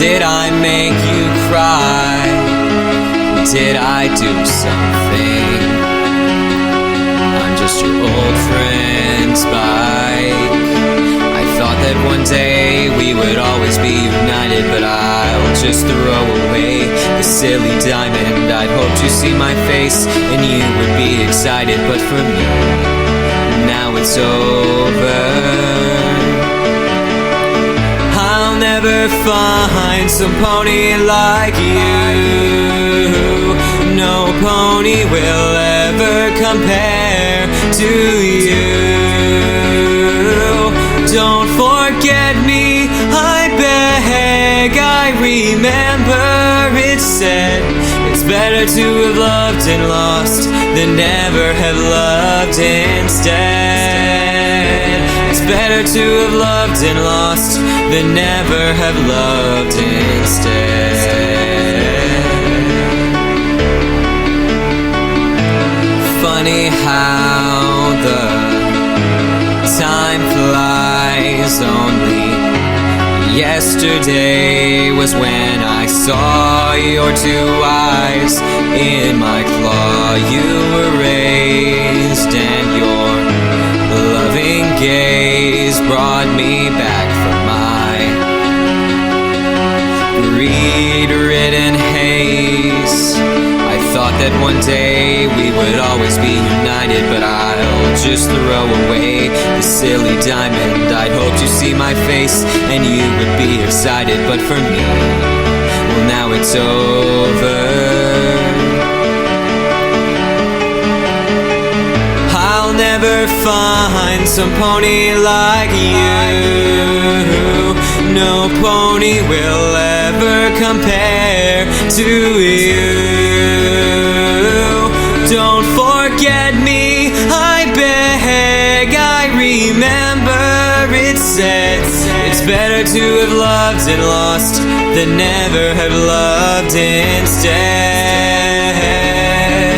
Did I make you cry? Did I do something? I'm just your old friend Spike. I thought that one day we would always be united, but I'll just throw away the silly diamond. I'd hope to see my face and you would be excited, but for me, now it's over. I'll never find some pony like you. No pony will ever compare to you. Don't forget me, I beg. I remember it said it's better to have loved and lost than never have loved instead. It's better to have loved and lost than never have loved instead. Funny how the time flies. Only yesterday was when I saw your two eyes in my claw. You were raised and your loving gaze brought me back from my greed-ridden haze. I thought that one day we would always be united, but I'll just throw away the silly diamond. I'd hope to see my face and you would be excited, but for me, well, now it's over. I'll never find some pony like you. No pony will ever compare to you. Don't forget me, I beg. I remember it said it's better to have loved and lost than never have loved instead.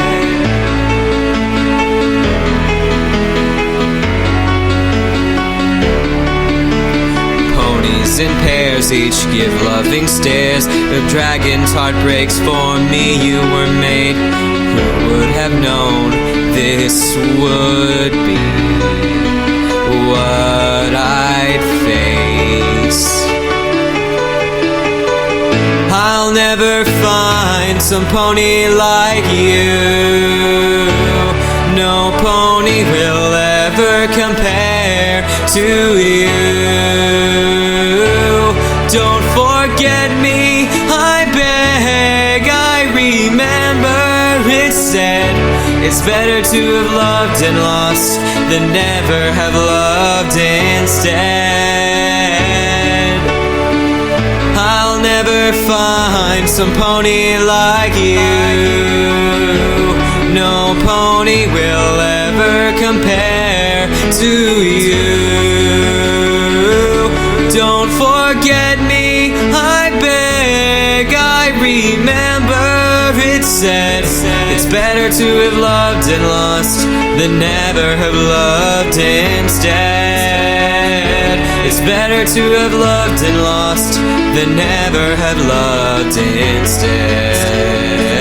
Ponies in pairs each give loving stares. The dragon's heart breaks for me. You were made. Who would have known this would be what I'd face? I'll never find some pony like you. No pony will ever compare to you. Don't forget me, I beg. I remember it said it's better to have loved and lost than never have loved instead. I'll never find some pony like you. No pony will ever compare to you. Don't forget me, I beg. I remember it said it's better to have loved and lost than never have loved instead. It's better to have loved and lost than never have loved instead.